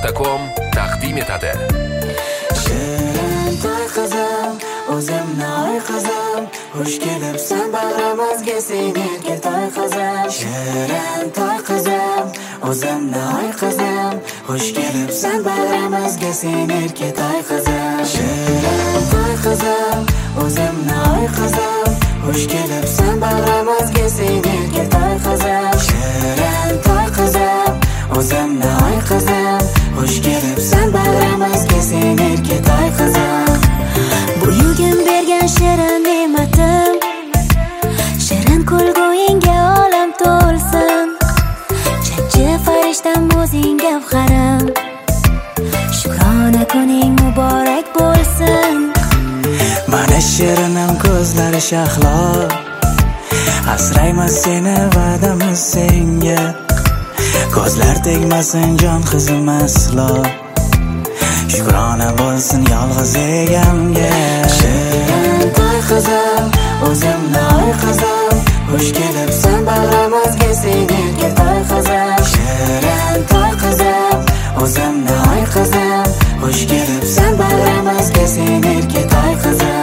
Gmail.com taqdim etadi. Shirin to'y qizim, o'zimni oy qizim, xush kelibsan bag'rimizga sen erka to'y qizim. Shirin to'y qizim, o'zimni oy qizim, xush kelibsan bag'rimizga sen erka to'y qizim. Shirin to'y qizim, o'zimni oy qizim, xush kelibsan bag'rimizga sen erka to'y qizim. Shirin to'y qizim, o'zimni oy qizim, xush kelibsan bag'rimizga sen erka to'y qizim. Buyugim bergan shirin ne'matim, shirin kulguyingga olam to'lsin. Jajji farishtam o'zing gavharim, shukrona kuning muborak bo'lsin. Mana shirinim ko'zlari shahlo, asraymiz seni va'damiz senga. Ko'zlar tegmasin jon qizim aslo, shukrona bo'lsin yolg'iz egamga. Shirin to'y qizim, o'zimni oy qizim, xush kelibsan bag'rimizga sen erka to'y qizim. Shirin to'y qizim, o'zimni oy qizim, xush kelibsan bag'rimizga sen erka to'y qizim.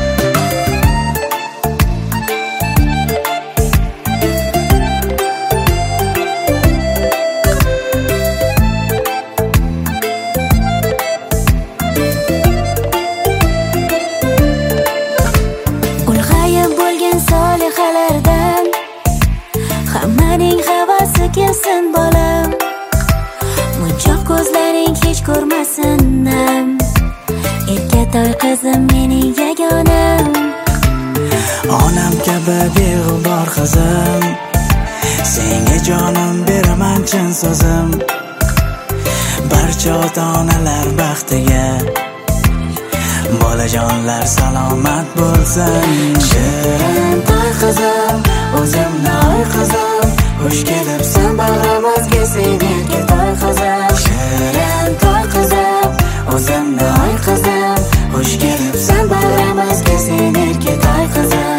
Solihalardan hammaning havasi kelsin bolam, munchoq ko'zlaring hech ko'rmasin nam. Erka to'y qizim mening yagonam, Onam kabi beg'ubor qizim, senga jonim beraman chin so'zim. Barcha ota-onalar baxtiga bolajonlar salomat bo'lsin. Shirin to'y qizim, o'zimni oy qizim, xush kelibsan bag'rimizga sen erka to'y qizim. Shirin to'y qizim, o'zimni oy qizim, xush kelibsan bag'rimizga sen erka to'y qizim.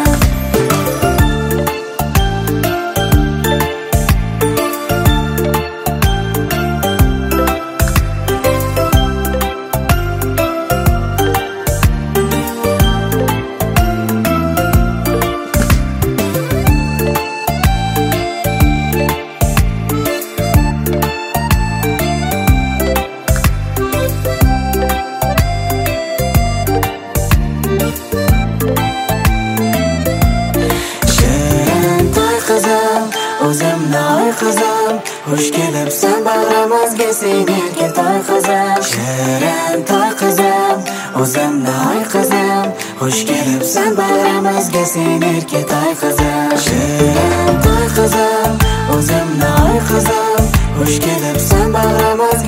O'zimni oy qizim, xush kelibsan bag'rimizga sen erka to'y qizim. Shirin to'y qizim, o'zimni oy qizim, xush kelibsan bag'rimizga sen erka to'y qizim. Shirin to'y qizim, o'zimni oy qizim, xush kelibsan bag'rimizga